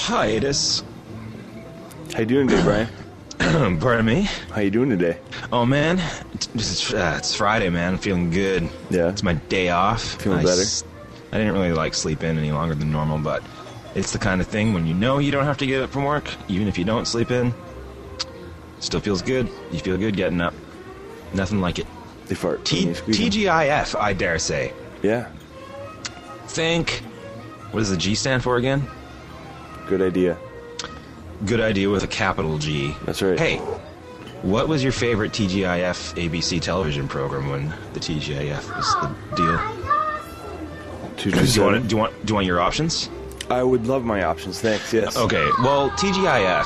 hiatus. How you doing today, Brian? Pardon me? How you doing today? Oh, man. It's Friday, man. I'm feeling good. Yeah. It's my day off. Feeling better? I didn't really sleep in any longer than normal, but it's the kind of thing when you know you don't have to get up from work, even if you don't sleep in, still feels good. You feel good getting up. Nothing like it. They fart. when you squeeze them. TGIF, I dare say. Yeah. Think. What does the G stand for again? Good idea. Good idea with a capital G. That's right. Hey, what was your favorite TGIF ABC television program when the TGIF was the deal? Do you want your options? I would love my options. Thanks. Yes. Okay. Well, TGIF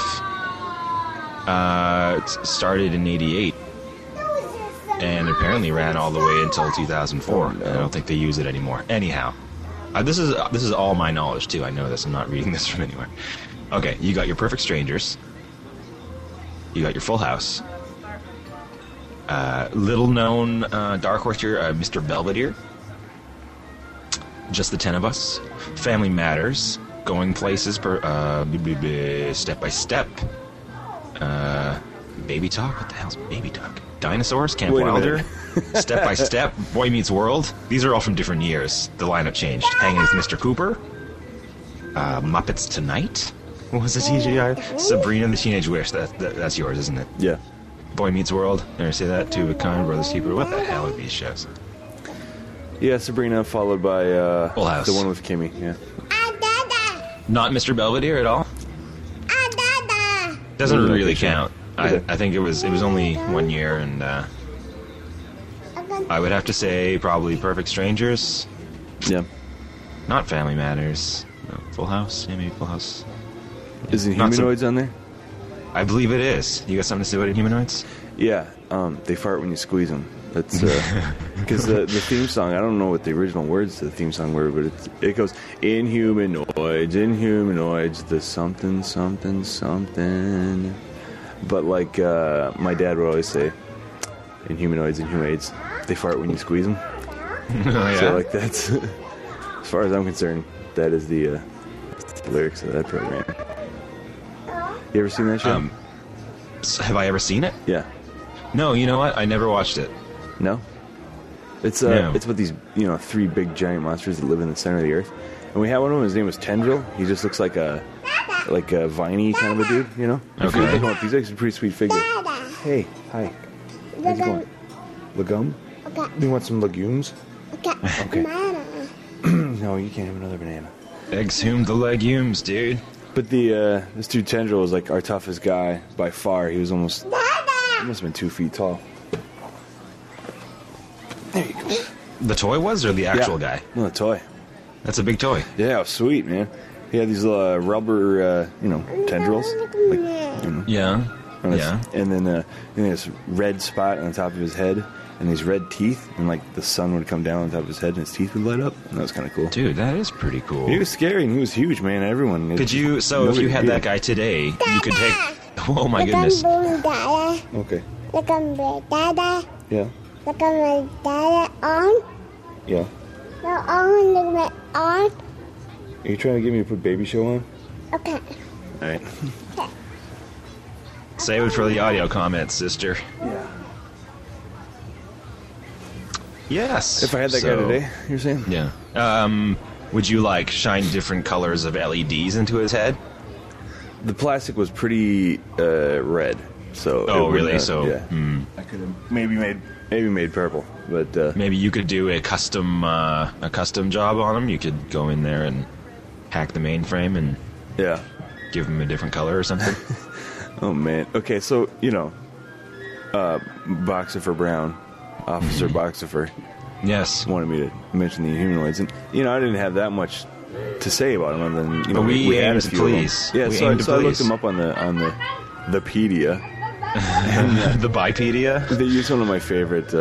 started in '88 and apparently ran all the way until 2004. Oh, no. I don't think they use it anymore. Anyhow, this is all my knowledge too. I know this. I'm not reading this from anywhere. Okay, you got your Perfect Strangers. You got your Full House. Little known dark horse here, Mr. Belvedere. Just the 10 of Us. Family Matters. Going Places Step by Step. Baby Talk? What the hell's Baby Talk? Dinosaurs? Camp Wait a Wilder? Step by Step? Boy Meets World? These are all from different years. The lineup changed. Hanging with Mr. Cooper. Muppets Tonight? What was the CGI? Sabrina the Teenage Witch. That's yours, isn't it? Yeah. Boy Meets World. Never say that. Two of a Kind, Brothers Keeper. What the hell are these shows? Yeah, Sabrina, followed by Full House. the one with Kimmy. Yeah. Not Mr. Belvedere at all? Doesn't really count. Okay. I think it was only 1 year, and I would have to say probably Perfect Strangers. Yeah. Not Family Matters. No, Full House. Yeah, maybe Full House. Is it Not Humanoids on there? I believe it is. You got something to say about Humanoids? Yeah. They fart when you squeeze them. That's because the theme song. I don't know what the original words to the theme song were, but it goes Inhumanoids, the something something something. But like my dad would always say, Inhumanoids, they fart when you squeeze them. Oh, yeah. So like that's as far as I'm concerned, that is the lyrics of that program. You ever seen that show? Have I ever seen it? Yeah. No, you know what? I never watched it. No? It's No. it's with these, three big giant monsters that live in the center of the earth. And we had one of them, his name was Tendril. He just looks like a viney kind of a dude, Okay. He's actually a pretty sweet figure. Hey, hi. How's it going? Legume? Okay. You want some legumes? Okay. Banana. No, you can't have another banana. Exhumed the legumes, dude. But this dude Tendril was like our toughest guy by far. He was he must have been 2 feet tall. There you go. The toy was, or the actual guy? No, the toy. That's a big toy. Yeah, it was sweet, man. He had these little rubber, tendrils. Yeah. And Yeah. And then this red spot on the top of his head, and these red teeth, and like the sun would come down on top of his head, and his teeth would light up. And that was kind of cool. Dude, that is pretty cool. He was scary, and he was huge, man. Everyone. Could you, so if you had that guy today, you could take, oh my goodness. Okay. Look at my dada. Yeah. Look at my dada on. Yeah. No, on. Look at my arm. Are you trying to get me to put Baby Show on? Okay. All right. Save it for the audio comments, sister. Yeah. Yes. If I had that guy today, you're saying? Yeah. Would you shine different colors of LEDs into his head? The plastic was pretty red, so. Oh, it really? wouldn't So, yeah. I could have maybe made purple, but maybe you could do a custom job on him. You could go in there and hack the mainframe and yeah. give him a different color or something. Oh man. Okay, so Boxifer Brown, Officer Boxifer, Yes. wanted me to mention the humanoids, and I didn't have that much to say about them other than But we had aim a to few of them. please. Yeah, We so aim to I looked please. them up on the Pedia. The Bipedia? They use one of my favorite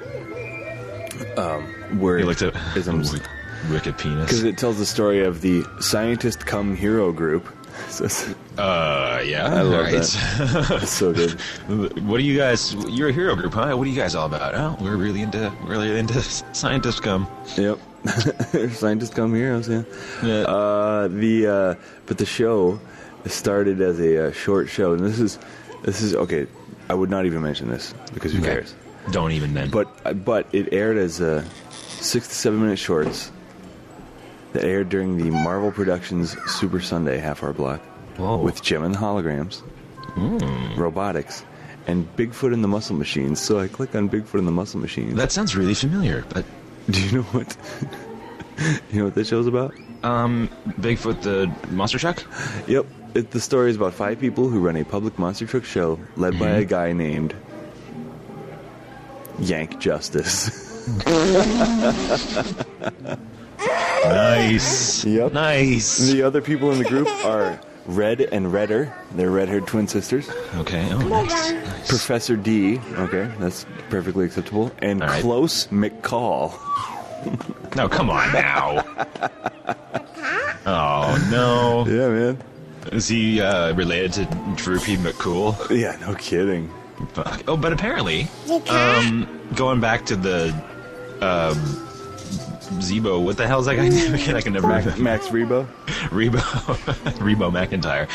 word You looked at isms wicked penis. because it tells the story of the scientist come hero group. So Yeah. I love Right. that. It's so good. What do you guys? You're a hero group, huh? What are you guys all about? Oh, we're really into scientists come. Yep. Scientists come heroes, yeah. Yeah. But the show It started as a short show, and this is okay. I would not even mention this because who Okay. cares? Don't even then. But it aired as 6 to 7 minute shorts that aired during the Marvel Productions Super Sunday half-hour block Whoa. with Gem and the Holograms, robotics, and Bigfoot and the Muscle Machines. So I click on Bigfoot and the Muscle Machines. That sounds really familiar, but Do you know what? You know what this show's about? Bigfoot the monster truck? Yep. The story is about 5 people who run a public monster truck show led by a guy named Yank Justice. Nice. Yep. Nice. The other people in the group are Red and Redder. They're red-haired twin sisters. Okay. Oh, nice. Professor D. Okay, that's perfectly acceptable. And All right. Close McCall. No, come on now. Oh, no. Yeah, man. Is he related to Droopy McCool? Yeah, no kidding. Fuck. Oh, but apparently, The cat. going back to the Zebo, what the hell is that guy name again? I can never remember. Max Rebo. Rebo, Rebo McIntyre.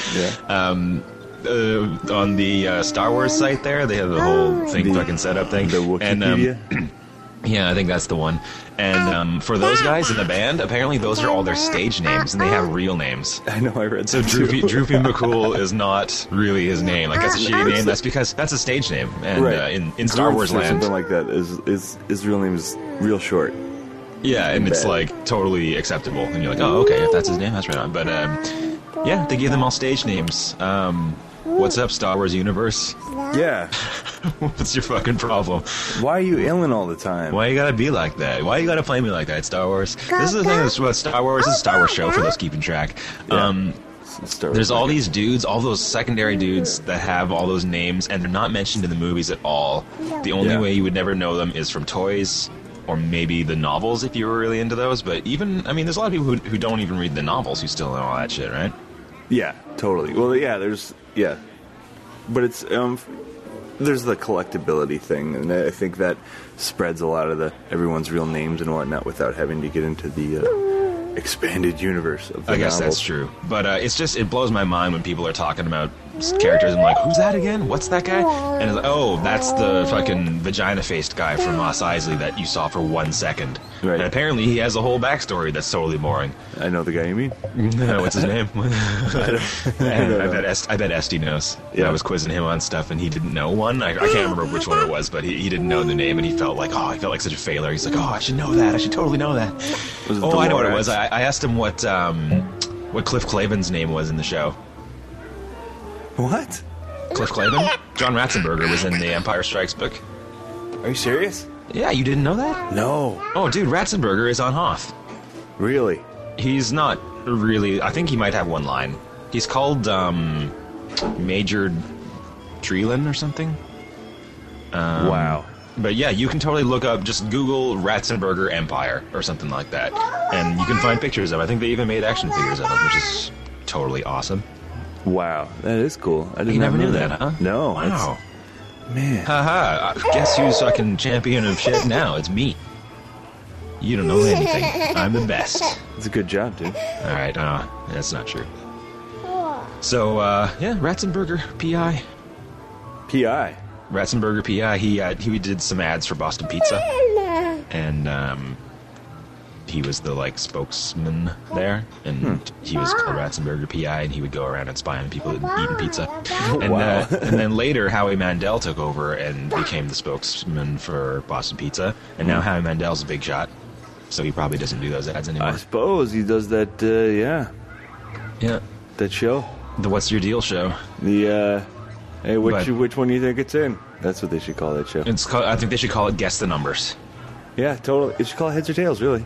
Yeah. On the Star Wars site there, they have the whole thing, fucking setup thing. The Wikipedia. And, yeah, I think that's the one. And for those guys in the band, apparently those are all their stage names, and they have real names. I know, I read So that too. Droopy McCool is not really his name. Like, that's a shitty name. That's because that's a stage name. And Right. In Star Wars Groups or land, something like that is his real name is real short. yeah, and it's Bad. like totally acceptable. And you're like, oh, okay, if that's his name, that's right on. But yeah, they give them all stage names. What's up, Star Wars universe? Yeah. What's your fucking problem? Why are you ailing all the time? Why you gotta be like that? Why you gotta play me like that, Star Wars? This is the thing that's about Star Wars. This is Star Wars show for those keeping track. Star Wars There's all Market. these dudes, all those secondary dudes that have all those names, and they're not mentioned in the movies at all. The only Yeah. way you would never know them is from toys, or maybe the novels if you were really into those. But even, I mean, there's a lot of people who don't even read the novels who still know all that shit, right? Yeah, totally. Well, yeah. But it's there's the collectability thing, and I think that spreads a lot of everyone's real names and whatnot without having to get into the expanded universe of the I guess novels. that's true. But it blows my mind when people are talking about characters. I'm like, who's that again? What's that guy? And it's like, oh, that's the fucking vagina-faced guy from Mos Eisley that you saw for 1 second. Right. And apparently he has a whole backstory that's totally boring. I know the guy you mean. What's his name? don't I bet Esty knows. Yeah. I was quizzing him on stuff, and he didn't know one. I can't remember which one it was, but he didn't know the name, and he felt like such a failure. He's like, oh, I should know that. I should totally know that. Was it Oh, I know what it Dolores? was. I asked him what Cliff Clavin's name was in the show. What? Cliff Clavin? John Ratzenberger was in the Empire Strikes book. Are you serious? Yeah, you didn't know that? No. Oh, dude, Ratzenberger is on Hoth. Really? He's not really... I think he might have one line. He's called Major Treeland or something. Wow. But yeah, you can totally look up, just Google Ratzenberger Empire or something like that. And you can find pictures of him. I think they even made action figures of him, which is totally awesome. Wow. That is cool. I didn't You never know knew that, huh? No. Wow. that's- Man. Haha, guess who's fucking champion of shit now? It's me. You don't know anything. I'm the best. It's a good job, dude. Alright, that's not true. So, yeah, Ratzenberger, PI. P.I. Ratzenberger, PI, he did some ads for Boston Pizza. And, he was the, like, spokesman there. And he was called Ratzenberger, PI, and he would go around and spy on people eating pizza. And, Wow. and then later, Howie Mandel took over and became the spokesman for Boston Pizza. And now Howie Mandel's a big shot. So he probably doesn't do those ads anymore. I suppose he does that, yeah, Yeah. that show. The What's Your Deal show. The, hey, which But- one do you think it's in? That's what they should call that show. It's called, I think they should call it Guess the Numbers. Yeah, totally. It should call it Heads or Tails, really.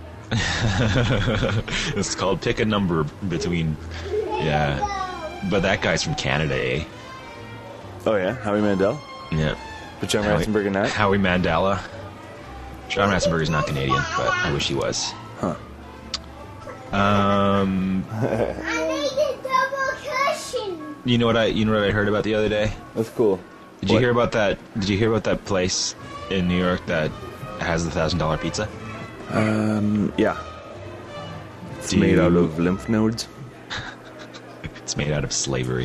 It's called Pick a Number between... Yeah. But that guy's from Canada, eh? Oh, yeah? Howie Mandel? Yeah. But John Howie- Ratzenberger not? Howie Mandela. John Ratzenberger's not Canadian, but I wish he was. Huh. I need a double cushion. You know what I heard about the other day? That's cool. Did you What? hear about that? Did you hear about that place in New York that has the $1,000 pizza? Yeah. It's Do made out you- of lymph nodes. It's made out of slavery.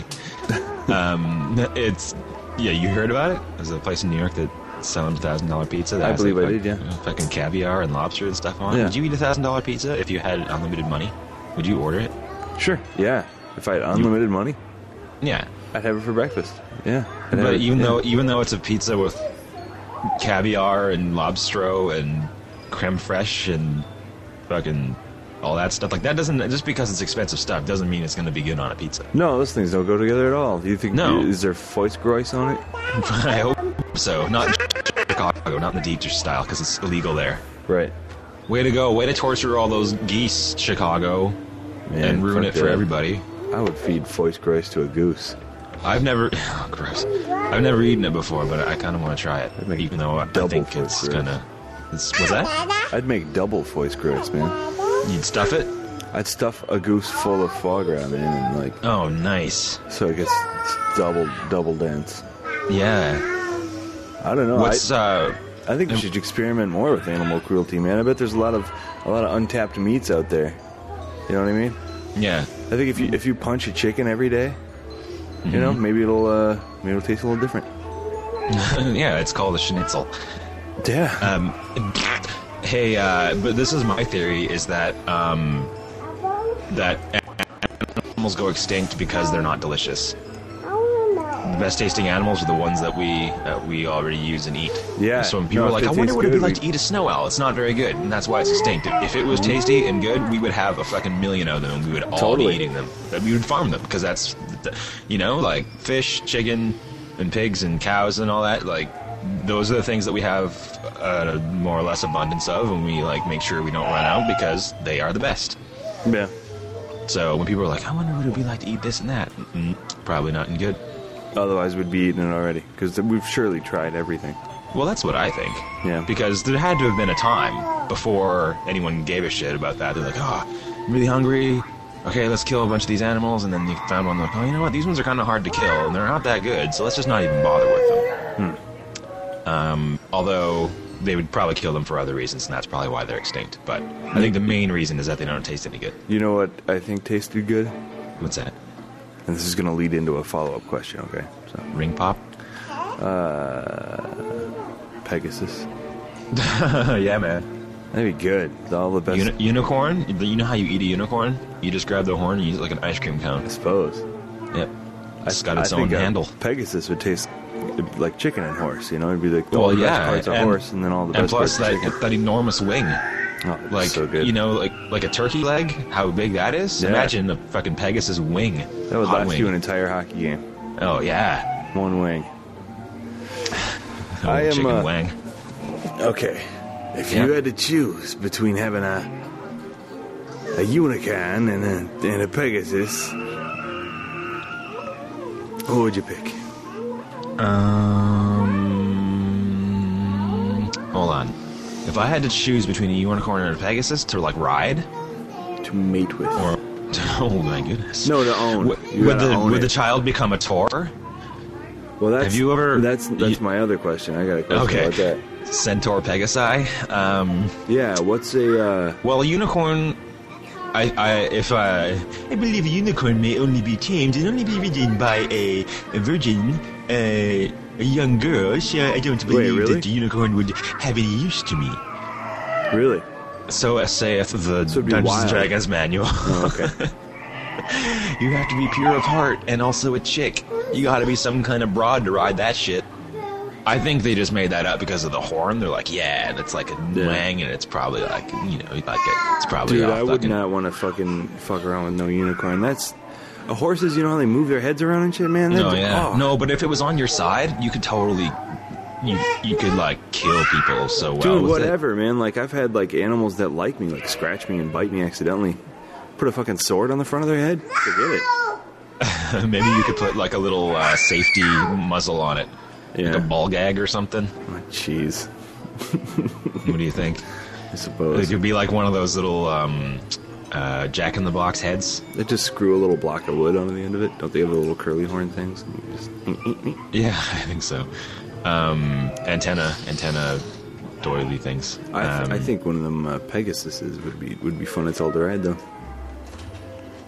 It's you heard about it? There's a place in New York that selling $1,000 pizza. That I has, believe like, I did, yeah. Fucking caviar and lobster and stuff on it. Yeah. Would you eat $1,000 pizza if you had unlimited money? Would you order it? Sure. Yeah. If I had unlimited money, Yeah. I'd have it for breakfast. Yeah. I'd have But it, even yeah. though it's a pizza with caviar and lobstro and creme fraiche and fucking all that stuff, like that doesn't, just because it's expensive stuff doesn't mean it's going to be good on a pizza. No, those things don't go together at all. Do you think? No. Is there Foyt's on it? I hope so. Not in Chicago, not in the Dietrich style, because it's illegal there. Right. Way to go. Way to torture all those geese, Chicago, Man, and ruin fuck it for that. everybody. I would feed Foyt's to a goose. I've never, oh, gross. I've never eaten it before, but I kind of want to try it, I'd make even though I double think for it's it. gonna. What's that? I'd make double Foyt's, man. You'd stuff it? I'd stuff a goose full of foie gras, man, and like Oh, nice. so it gets double dense. Yeah. I don't know. What's I think we should experiment more with animal cruelty, man. I bet there's a lot of untapped meats out there. You know what I mean? yeah. I think if you punch a chicken every day, you know, maybe it'll taste a little different. Yeah, it's called a schnitzel. Yeah. Hey, but this is my theory: is that that animals go extinct because they're not delicious. The best tasting animals are the ones that we already use and eat. Yeah. So when people No, are like, if "I it wonder tastes what it'd be good, like we- to eat a snow owl," it's not very good, and that's why it's extinct. If it was tasty and good, we would have a fucking million of them, and we would all Totally. be eating them. But we would farm them because that's, like fish, chicken, and pigs and cows and all that. Like those are the things that we have more or less abundance of, and we like make sure we don't run out because they are the best. Yeah. So when people are like, "I wonder what it'd be like to eat this and that," probably not good. Otherwise, we'd be eating it already because we've surely tried everything. Well, that's what I think. Yeah. Because there had to have been a time before anyone gave a shit about that. They're like, "Oh, I'm really hungry. Okay, let's kill a bunch of these animals." And then you found one like, "Oh, you know what? These ones are kind of hard to kill, and they're not that good. So let's just not even bother with them." Although they would probably kill them for other reasons, and that's probably why they're extinct. But I think the main reason is that they don't taste any good. You know what I think tasted good? What's that? And this is going to lead into a follow-up question, okay? So, Ring pop? Pegasus. Yeah, man. That'd be good. It's all the best, Unicorn? You know how you eat a unicorn? You just grab the horn and use it like an ice cream I cone. suppose. Yep. It's got its I own think, handle. Pegasus would taste like chicken and horse, you know? It'd be like all Well, the yeah, best parts of and- horse and then all the And best plus parts of chicken. that enormous wing. Oh, it's Like, so good. you know, like a turkey leg, how big that is? Yeah. Imagine a fucking Pegasus wing. That would Hot last wing. you an entire hockey game. Oh, yeah. One wing. Oh, I am, chicken wang. Okay. If Yeah. you had to choose between having a unicorn and a Pegasus, who would you pick? Hold on. If I had to choose between a unicorn and a Pegasus to, like, ride, To mate with. or... Oh, my goodness. No, to own. Would, You gotta own would it. the child become a Tor? Well, that's, have you ever- That's my other question. I got a question Okay. about that. Centaur Pegasi? Yeah, what's a... Well, a unicorn. I believe a unicorn may only be tamed and only be ridden by a virgin, a young girl. So I don't believe really? that the unicorn would have any use to me. Really? So as saith the So it'd be Dungeons wild. and Dragons manual. Oh, okay. You have to be pure of heart and also a chick. You gotta be some kind of broad to ride that shit. I think they just made that up because of the horn. They're like, yeah, and it's like a wang, and it's probably like, you know, like it's probably Dude, off I would fucking- not want to fuck around with no unicorn. That's... Horses, you know how they move their heads around and shit, man? No, They'd- yeah. oh. No, but if it was on your side, you could totally... You could, like, kill people so well Dude, with whatever, man. Like, I've had, like, animals that like me, like, scratch me and bite me accidentally. Put a fucking sword on the front of their head? Forget it. it. Maybe you could put, like, a little safety muzzle on it. Yeah. Like a ball gag or something. Oh, jeez. What do you think? I It suppose. could be like one of those little Jack-in-the-Box heads. They just screw a little block of wood onto the end of it. Don't they have the little curly horn things? And you just... Yeah, I think so. Antenna doily things. I think one of them Pegasuses would be fun to tell to ride, though.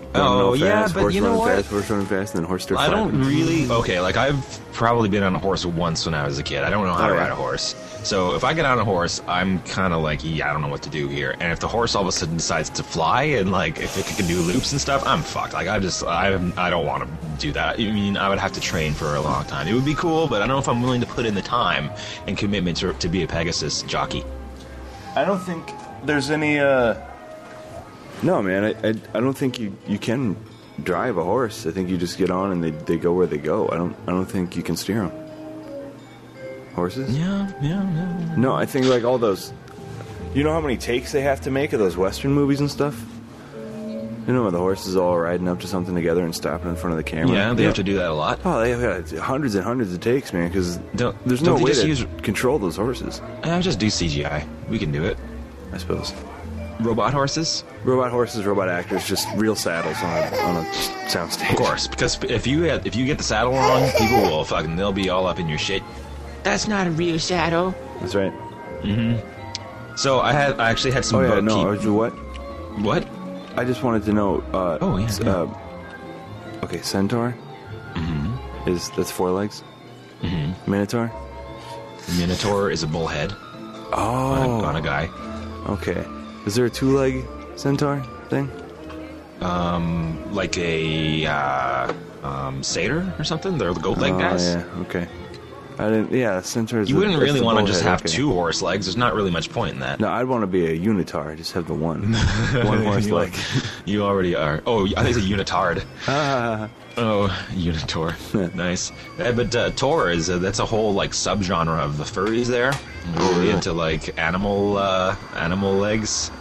Oh, yeah, fast, but horse you know running what? fast, horse running fast, and then horse starts I don't flapping. really. Okay, like I've probably been on a horse once when I was a kid. I don't know how to Oh, yeah. ride a horse. So if I get on a horse, I'm kind of like, yeah, I don't know what to do here. And if the horse all of a sudden decides to fly and like if it can do loops and stuff, I'm fucked. Like I don't want to do that. I mean, I would have to train for a long time. It would be cool, but I don't know if I'm willing to put in the time and commitment to be a Pegasus jockey. I don't think there's any. No, man. I don't think you can drive a horse. I think you just get on and they go where they go. I don't think you can steer them. Horses? Yeah. No, I think like all those. You know how many takes they have to make of those Western movies and stuff? You know, when the horses all riding up to something together and stopping in front of the camera. Yeah, they have to do that a lot. Oh, they have hundreds and hundreds of takes, man. Because there's don't no they way just to use- control those horses. Just do CGI. We can do it. I suppose. Robot horses? Robot horses, robot actors, just real saddles on a soundstage. Of course, because if you get the saddle wrong, people will they'll be all up in your shit. That's not a real saddle. That's right. So I actually had some Oh yeah, bookkeep- no. What? What? I just wanted to know. Oh, yeah, yeah. Okay, centaur. That's 4 legs. Minotaur. Minotaur is a bullhead Oh, on a guy. okay. Is there a 2-leg centaur thing? Like a satyr or something. They're the goat leg guys. Oh yeah, okay. I didn't. Yeah, centaur. You wouldn't really want to just have 2 horse legs. There's not really much point in that. No, I'd want to be a unitar. Just have the one horse You leg. You already are. Oh, I think it's a unitard. Ah, Oh, Unitor. Nice. But Tor is that's a whole like subgenre of the furries there. Really into like animal legs.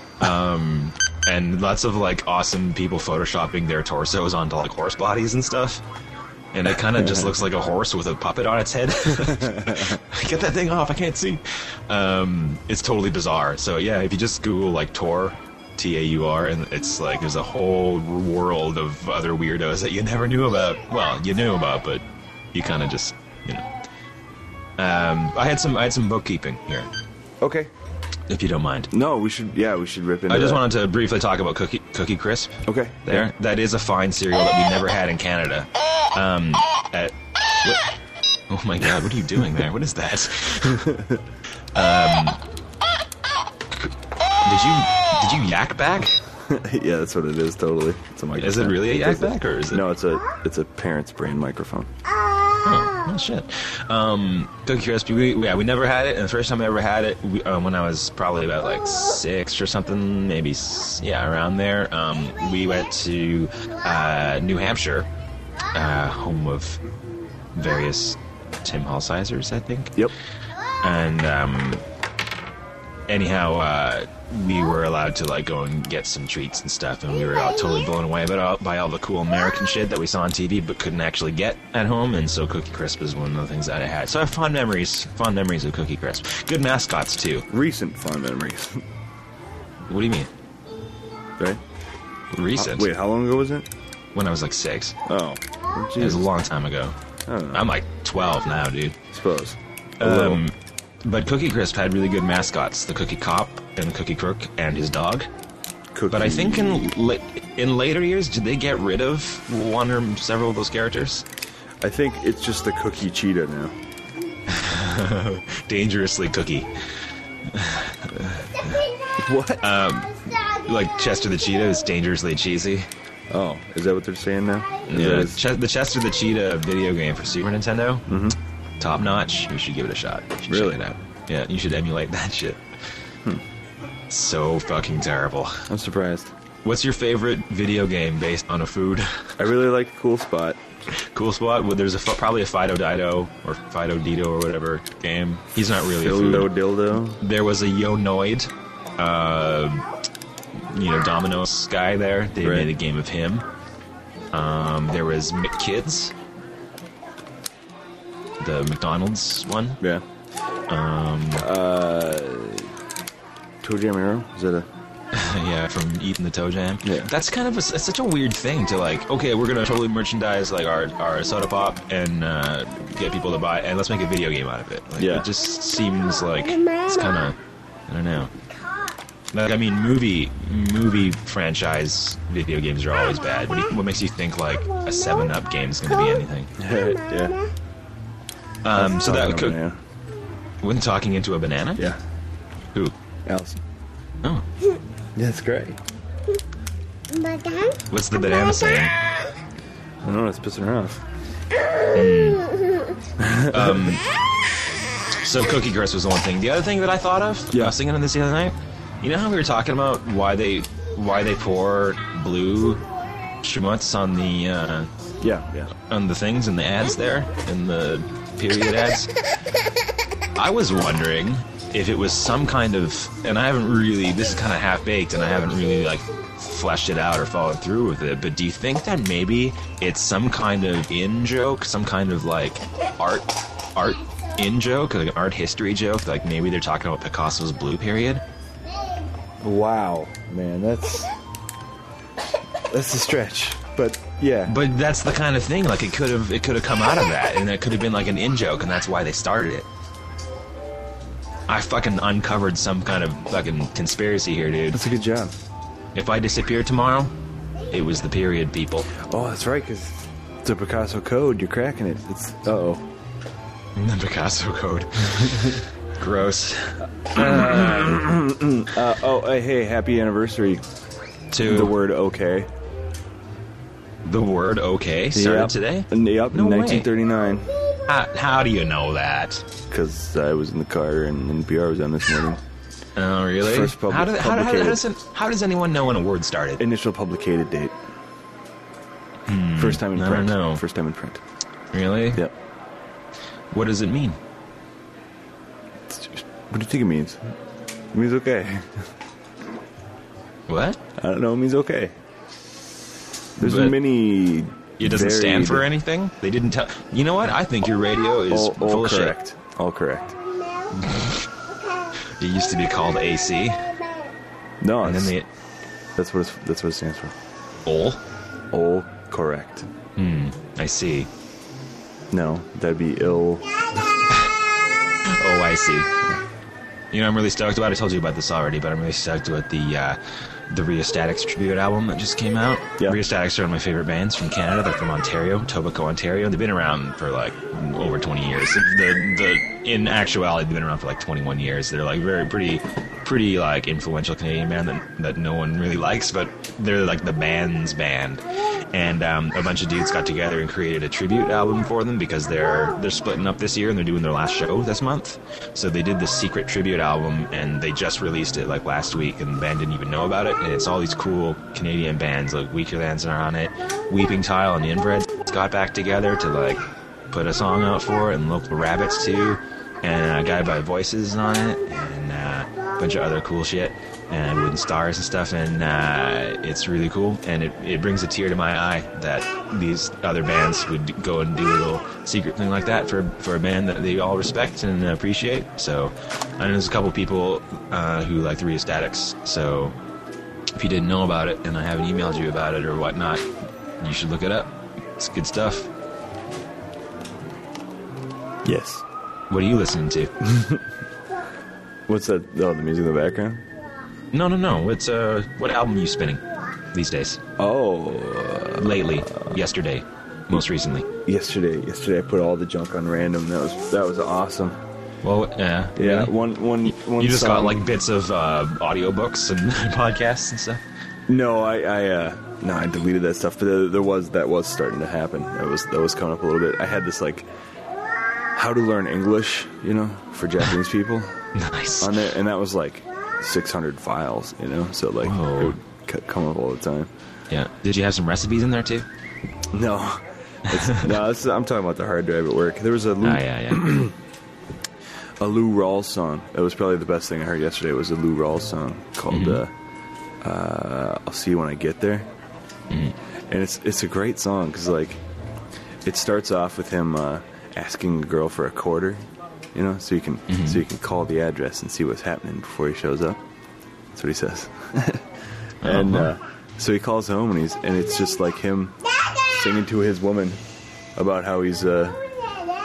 And lots of like awesome people photoshopping their torsos onto like horse bodies and stuff. And it kind of just looks like a horse with a puppet on its head. Get that thing off, I can't see. It's totally bizarre. So yeah, if you just Google like Tor, Taur, and it's like there's a whole world of other weirdos that you never knew about. Well, you knew about, but you kind of just, you know. I had some bookkeeping here, okay. if you don't mind. No, we should. Yeah, we should rip into. I just that. wanted to briefly talk about Cookie Crisp. Okay. There, that is a fine cereal that we never had in Canada. What? Oh my God, what are you doing there? What is that? Did you yak back? Yeah, that's what it is. Totally. It's a microphone. Is it really a yak back or is it? No, it's a parent's brand microphone. Oh shit. Cookie Crisp. We never had it, and the first time I ever had it, when I was probably about like 6 or something, maybe around there. We went to New Hampshire, home of various Tim Halsizers, I think. Yep. And anyhow, we were allowed to like go and get some treats and stuff, and we were all totally blown away by all the cool American shit that we saw on TV but couldn't actually get at home. And so Cookie Crisp is one of the things that I had. So I have fond memories of Cookie Crisp. Good mascots too. Recent fond memories. What do you mean? Right? Recent? Wait, how long ago was it? When I was like 6. Oh, It was a long time ago. I don't know. I'm like 12 now, dude. suppose. A little. But Cookie Crisp had really good mascots: the Cookie Cop and the Cookie Crook and his dog. Cookie. But I think in later years, did they get rid of one or several of those characters? I think it's just the Cookie Cheetah now. Dangerously Cookie, What? like Chester the Cheetah is dangerously cheesy. Oh, is that what they're saying now? Yeah, Is that the Chester the Cheetah video game for Super Nintendo. Top notch. You should give it a shot. You should Really? check it out. Yeah, you should emulate that shit. So fucking terrible. I'm surprised. What's your favorite video game based on a food? I really like Cool Spot. Cool Spot. Well, there's probably a Fido Dido or Fido Dido or whatever game. He's not really a Dildo food. Dildo. There was a Yo-Noid, Domino's guy there. They Right. made a game of him. There was McKids, the McDonald's one. Yeah. Toe Jam Arrow? Is that a... Yeah, from Eating the Toe Jam. Yeah. That's kind of it's such a weird thing to like. Okay, we're gonna totally merchandise like our soda pop and get people to buy, and let's make a video game out of it. Like, Yeah. It just seems like it's kind of, I don't know. Like, I mean, movie franchise video games are always bad. What makes you think like a 7-Up game is going to be anything? Yeah. So that could. Yeah. When talking into a banana? Yeah. Who? Allison. Oh. That's great. What's the banana saying? I don't know, it's pissing her off. So Cookie Crisp was the one thing. The other thing that I thought of, I was thinking of this the other night. You know how we were talking about why they pour blue schmutz on the on the things in the ads there, in the period ads? I was wondering if it was some kind of, and I haven't really, this is kind of half-baked, and I haven't really, like, fleshed it out or followed through with it, but do you think that maybe it's some kind of in-joke, some kind of, like, art in-joke, like an art history joke, like maybe they're talking about Picasso's blue period? Wow, man, that's a stretch, but yeah. But that's the kind of thing, like, it could have come out of that, and it could have been, like, an in-joke, and that's why they started it. I fucking uncovered some kind of fucking conspiracy here, dude. That's a good job. If I disappear tomorrow, it was the period, people. Oh, that's right, because it's a Picasso code. You're cracking it. It's The Picasso code. Gross. Hey, happy anniversary To the word okay. The word okay started today? Yep, No in way. 1939. How do you know that? Because I was in the car and NPR was on this morning. Oh, really? First publicated. How does anyone know when a word started? Initial publicated date. First time in I print. don't know. First time in print. Really? Yep. What does it mean? What do you think it means? It means okay. What? I don't know. It means okay. There's But many. It doesn't stand for varied- anything? They didn't tell... You know what? I think your radio is All full of correct. All correct. shit. It used to be called AC. No, And then they... that's what it stands for. Ol? All correct. I see. No, that'd be ill. Oh, I see. You know, I'm really stoked about. I told you about this already, but I'm really stoked about the Rheostatics tribute album that just came out. Yeah. Rheostatics are one of my favorite bands from Canada. They're from Ontario, Etobicoke, Ontario. They've been around for like over 20 years. In actuality, they've been around for like 21 years. They're like pretty like influential Canadian band that no one really likes, but they're like the band's band. And a bunch of dudes got together and created a tribute album for them because they're splitting up this year and they're doing their last show this month. So they did this secret tribute album and they just released it like last week and the band didn't even know about it. And it's all these cool Canadian bands like Weakerlands are on it, Weeping Tile and the Inbreds got back together to like put a song out for it, and Local Rabbits too, and a guy by Voices is on it, and a bunch of other cool shit, and Wooden Stars and stuff, and it's really cool, and it brings a tear to my eye that these other bands would go and do a little secret thing like that for a band that they all respect and appreciate. So I know there's a couple people who like the Rheostatics, so if you didn't know about it and I haven't emailed you about it or whatnot, you should look it up. It's good stuff. Yes. What are you listening to? What's that? Oh, the music in the background? No. It's what album are you spinning these days? Oh, Lately, yesterday, most recently. yesterday I put all the junk on random. That was awesome. Well, yeah. Yeah, Really? one You just got song- like bits of audiobooks and podcasts and stuff. No, I deleted that stuff, but that was starting to happen. That was coming up a little bit. I had this like how to learn English, for Japanese people Nice. on there, and that was like 600 files, so like Whoa. it would come up all the time. Yeah. Did you have some recipes in there too? No, I'm talking about the hard drive at work. There was a Lou, Yeah. a Lou Rawls song. That was probably the best thing I heard yesterday. Was a Lou Rawls song called "I'll See You When I Get There," and it's a great song because like it starts off with him asking a girl for a quarter, so you can call the address and see what's happening before he shows up. That's what he says. And so he calls home and it's just like him singing to his woman about how he's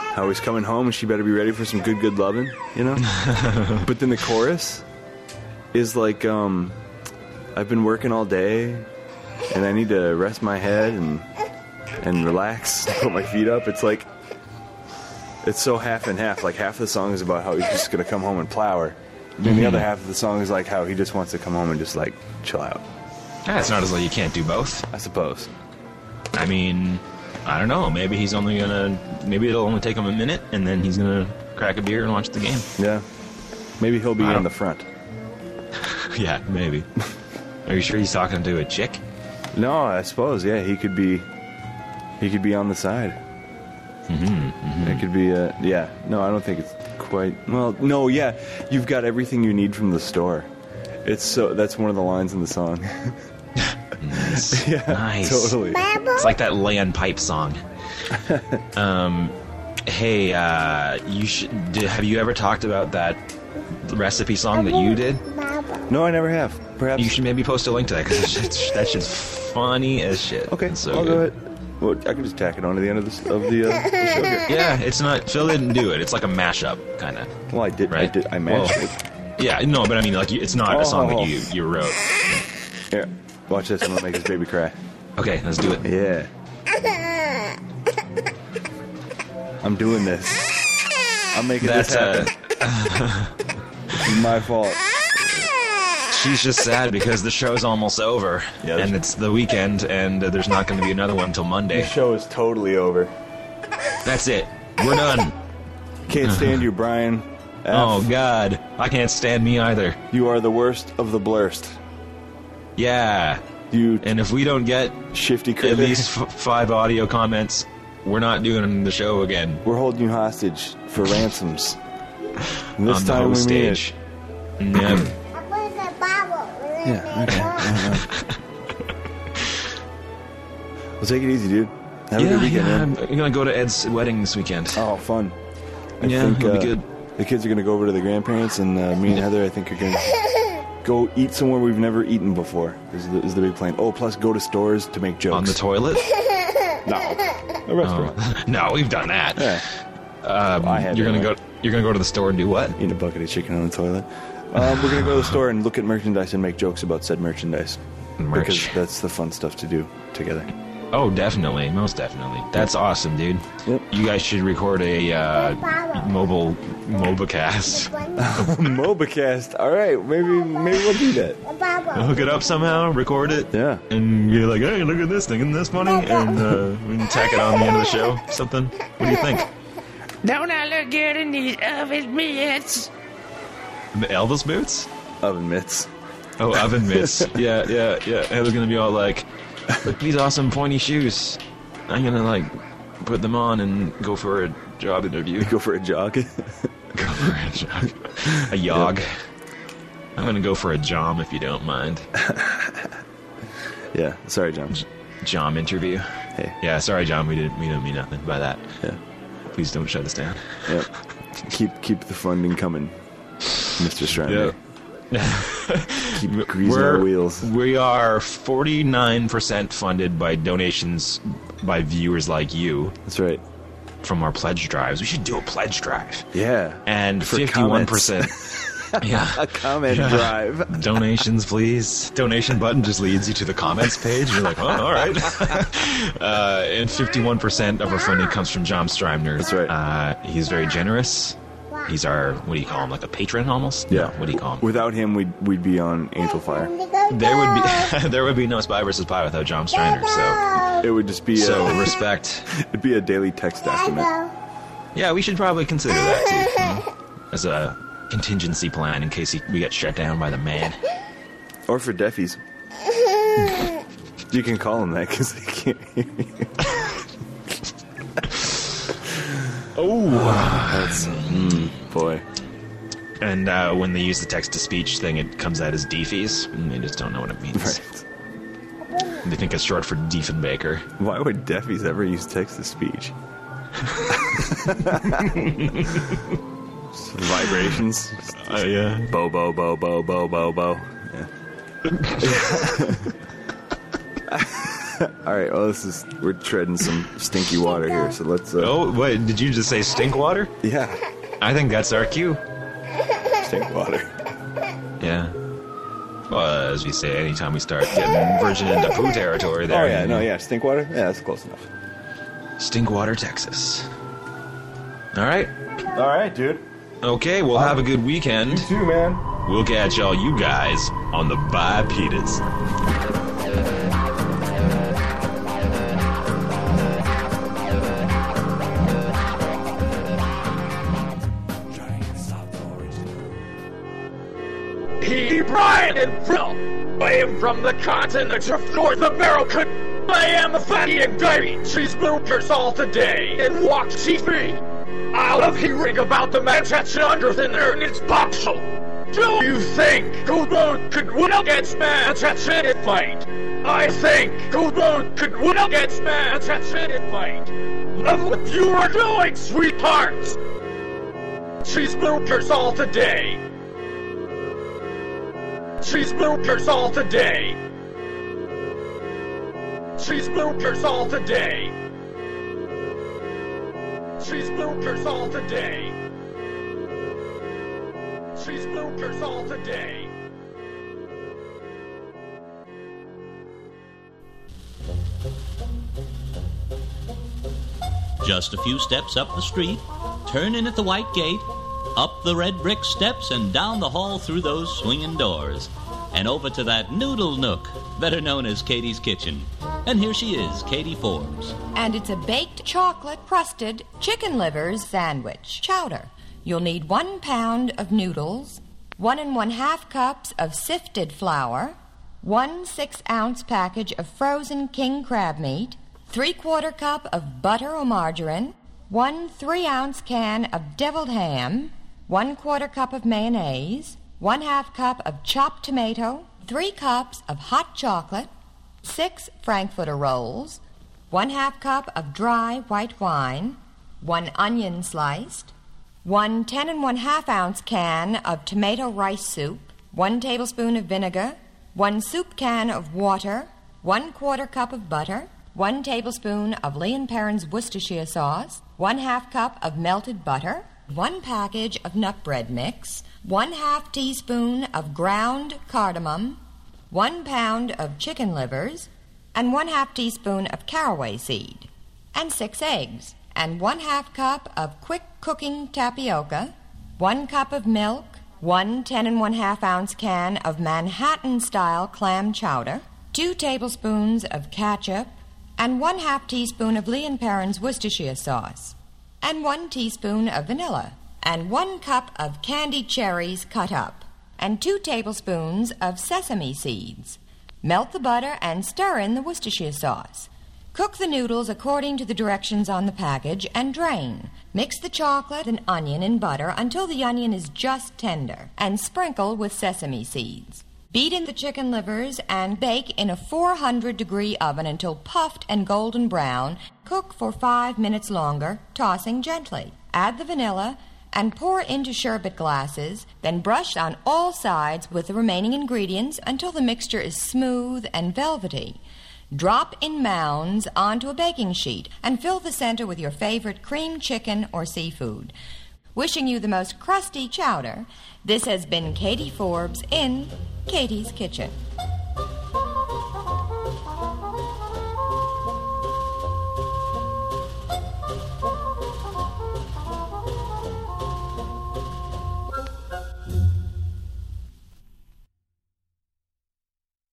coming home and she better be ready for some good loving, But then the chorus is like, I've been working all day, and I need to rest my head and relax, put my feet up. It's like, it's so half and half. Like, half the song is about how he's just going to come home and plow her. And the other half of the song is like how he just wants to come home and just, like, chill out. Yeah, it's not as though you can't do both. I suppose. I mean, I don't know. Maybe he's only gonna. Maybe it'll only take him a minute, and then he's gonna crack a beer and watch the game. Yeah. Maybe he'll be I on don't- the front. Yeah, maybe. Are you sure he's talking to a chick? No, I suppose, yeah, he could be on the side. It could be, yeah. No, I don't think it's quite, well, no, yeah, you've got everything you need from the store. That's one of the lines in the song. Nice. Yeah, Nice. totally. It's like that Land Pipe song. Hey, have you ever talked about that recipe song that you did? No, I never have. Perhaps. You should maybe post a link to that, because that shit's funny as shit. Okay, It's so I'll good. go ahead. Well, I can just tack it on to the end of the show here. Yeah, it's not. Phil didn't do it. It's like a mashup, kind of. Well, I did. Right? I matched Well, it. Yeah, no, but I mean, like, it's not a song that you wrote. Here, watch this. I'm gonna make this baby cry. Okay, let's do it. Yeah. I'm doing this. I'm making this happen. It's my fault. She's just sad because the show's almost over, Yeah, and it's the weekend, and there's not going to be another one until The Monday. show is totally over. That's it. We're done. Can't stand you, Brian. F. Oh God, I can't stand me either. You are the worst of the blurst. Yeah, You and if we don't get shifty at critter. least 5 audio comments, we're not doing the show again We're holding you hostage for ransoms. And this on the time host we mean stage. Yeah. Yeah, okay. Well, take it easy, dude. Have a good weekend, yeah, man. I'm gonna go to Ed's wedding this weekend. Oh, fun. I Yeah, think, it'll be good. The kids are going to go over to the grandparents, and me and Heather, I think, are going to go eat somewhere we've never eaten before, is the big plan. Oh, plus go to stores to make jokes. On the toilet? No. A restaurant. No, we've done that. Yeah. I had You're to, gonna go to the store and do what? Eating a bucket of chicken on the toilet. We're going to go to the store and look at merchandise and make jokes about said merchandise. Merch. Because that's the fun stuff to do together. Oh, definitely, most definitely. That's awesome, dude. Yep. You guys should record a MOBAcast. Mobacast. All right, maybe we'll do that. Hook it up somehow, record it, Yeah. and you're like, hey, look at this thing, isn't this funny? And we can tack it on the end of the show, something. What do you think? Don't I look good in these oven mitts? The Elvis boots? Oven mitts. Oh, oven mitts. Yeah. Heather's gonna be all like, look at these awesome pointy shoes. I'm gonna, like, put them on and go for a job interview. Go for a jog. Go for a jog. A yog. I'm gonna go for a jom if you don't mind. Yeah. Sorry, John. Jom interview. Hey. Yeah, sorry, John. We didn't mean nothing by that. Yeah. Please don't shut us down. Yeah. Keep the funding coming, Mr. Strider. Keep greasing our wheels. We are 49% funded by donations by viewers like you That's right. from our pledge drives. We should do a pledge drive. Yeah. And For 51%. Yeah. A comment drive. Donations, please. Donation button just leads you to the comments page. You're like, oh, all right. And 51% of our funding comes from John Streimner. That's right. He's very generous. He's our, what do you call him, like a patron almost? Yeah. No, what do you call him? Without him, we'd be on Angel Fire. There would be no Spy vs. Pie without John Streiner. It would just be So respect. it'd be a daily text document. Yeah, we should probably consider that too, as a contingency plan in case we get shut down by the man. Or for deafies. You can call them that because they can't hear you. Oh. That's boy. And when they use the text-to-speech thing, it comes out as deefies, and they just don't know what it means. Right. They think it's short for Diefenbaker. Why would deafies ever use text to speech? Vibrations. Yeah. Bo bo bo bo bo bo bo. Yeah. All right. Well, we're treading some stinky water here, so let's. Oh, wait, did you just say stink water? Yeah. I think that's our cue. Stink water. Yeah. Well, as we say, anytime we start getting verging into poo territory there. Oh, yeah, no, yeah, Stinkwater? Yeah, that's close enough. Stinkwater, Texas. All right. All right, dude. Okay, well, have a good weekend. You too, man. We'll catch all you guys on the Bipedas. He, Brian, and Phil, I am from the continent of North America. I am a fatty and baby cheeseburgers all today and watch TV. I love hearing about the Manchester Underthin and its bombshell. Do you think Goldberg could win against Manchester in a fight? I think Goldberg could win against Manchester in a fight. Love what you are doing, sweethearts. Cheeseburgers all today. Cheeseburgers all today. Cheeseburgers all today. Cheeseburgers all today. Cheeseburgers all today. Just a few steps up the street, turn in at the white gate, up the red brick steps and down the hall through those swinging doors, and over to that noodle nook, better known as Katie's Kitchen. And here she is, Katie Forbes. And it's a baked chocolate-crusted chicken livers sandwich chowder. You'll need 1 pound of noodles, 1 1/2 cups of sifted flour, 1 6-ounce package of frozen king crab meat, 3/4 cup of butter or margarine, 1 3-ounce can of deviled ham, 1/4 cup of mayonnaise, 1/2 cup of chopped tomato, 3 cups of hot chocolate, 6 Frankfurter rolls, 1/2 cup of dry white wine, 1 onion sliced, 1 10 1/2 ounce can of tomato rice soup, 1 tablespoon of vinegar, 1 soup can of water, 1/4 cup of butter, 1 tablespoon of Lee & Perrins Worcestershire sauce, 1/2 cup of melted butter, 1 package of nut bread mix, 1/2 teaspoon of ground cardamom, 1 pound of chicken livers, and 1/2 teaspoon of caraway seed, and 6 eggs, and 1/2 cup of quick cooking tapioca, 1 cup of milk, 1 10 1/2 ounce can of Manhattan-style clam chowder, 2 tablespoons of ketchup, and 1/2 teaspoon of Lee & Perrins Worcestershire sauce, and 1 teaspoon of vanilla, and 1 cup of candied cherries cut up, and 2 tablespoons of sesame seeds. Melt the butter and stir in the Worcestershire sauce. Cook the noodles according to the directions on the package and drain. Mix the chocolate and onion in butter until the onion is just tender, and sprinkle with sesame seeds. Beat in the chicken livers and bake in a 400-degree oven until puffed and golden brown. Cook for 5 minutes longer, tossing gently. Add the vanilla and pour into sherbet glasses, then brush on all sides with the remaining ingredients until the mixture is smooth and velvety. Drop in mounds onto a baking sheet and fill the center with your favorite cream chicken or seafood. Wishing you the most crusty chowder, this has been Katie Forbes in Katie's Kitchen.